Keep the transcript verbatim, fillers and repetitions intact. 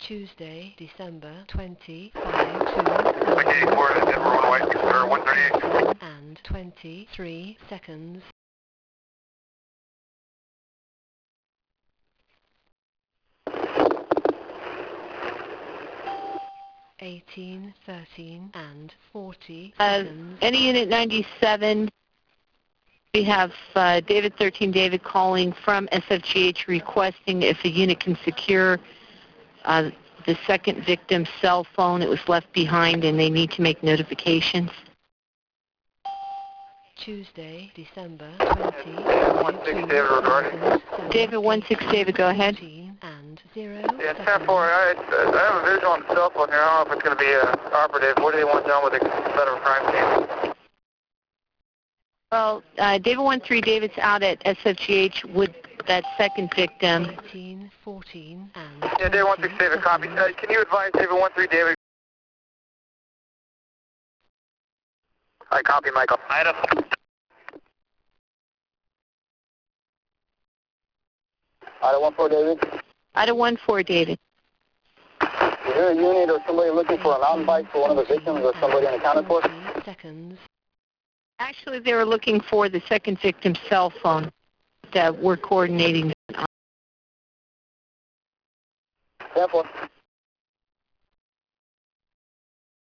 Tuesday, December twenty-fifth, two Okay, four to Denver one White, consider one thirty-eight. and twenty-three seconds. eighteen, thirteen, and forty Uh, seconds. any unit ninety-seven, we have uh, David thirteen David calling from S F G H requesting if a unit can secure uh, the second victim's cell phone. It was left behind and they need to make notifications. Tuesday, December one six twenty-fifth, David regarding. David one six David, go ahead. and zero Yeah, ten four, I, I have a visual on the cell phone here. I don't know if it's going to be uh, operative. What do they want done with the federal crime scene? Well, uh, David one three David's out at S F G H with that second victim. eighteen, fourteen, and Yeah, David one six David, copy. Uh, can you advise David one three David? I copy, Michael. Item. Item one four David. Item one four David. Is there a unit or somebody looking for a mountain bike for one of the victims or somebody unaccounted for? seconds. Actually, they were looking for the second victim's cell phone that we're coordinating. ten four.